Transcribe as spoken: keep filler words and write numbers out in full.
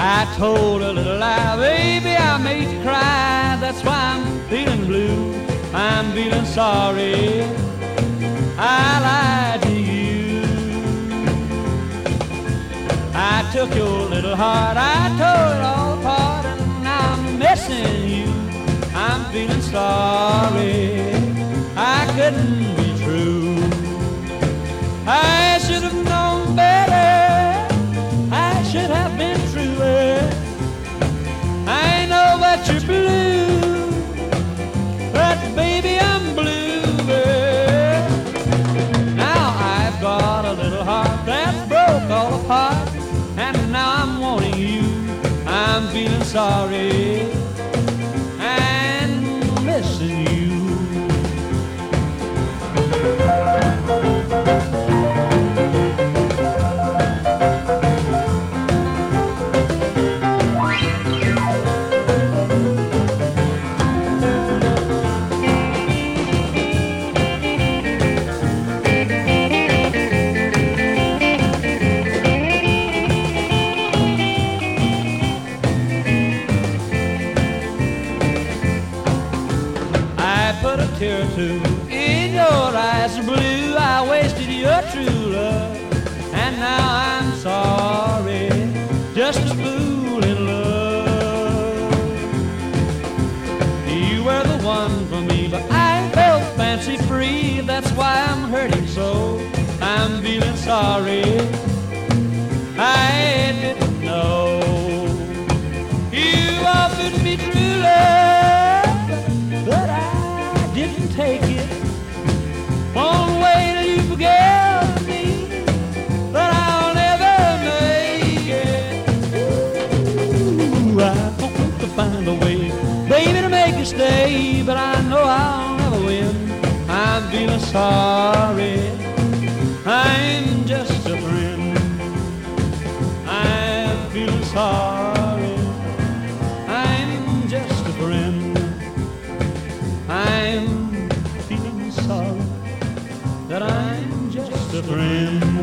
I told a little lie, baby, I made you cry. That's why I'm feeling blue, I'm feeling sorry I lied to you. I took your little heart, I tore it all apart, and now I'm missing you. I'm feeling sorry I couldn't be true. I should have known better, I should have been truer. I know that you're blue, but baby I'm blue. Now I've got a little heart that's broke all apart, and now I'm wanting you. I'm feeling sorry and missing you. Put a tear or two in your eyes blue. I wasted your true love, and now I'm sorry, just a fool in love. You were the one for me, but I felt fancy free. That's why I'm hurting so, I'm feeling sorry I didn't know. You offered me true love, but I didn't take it. Won't wait till you forgive me, but I'll never make it. Ooh, I hope to find a way, baby, to make you stay, but I know I'll never win. I'm feeling sorry, I'm just a friend. I'm feeling sorry, I'm just a friend. I'm feeling sorry that I'm just a friend.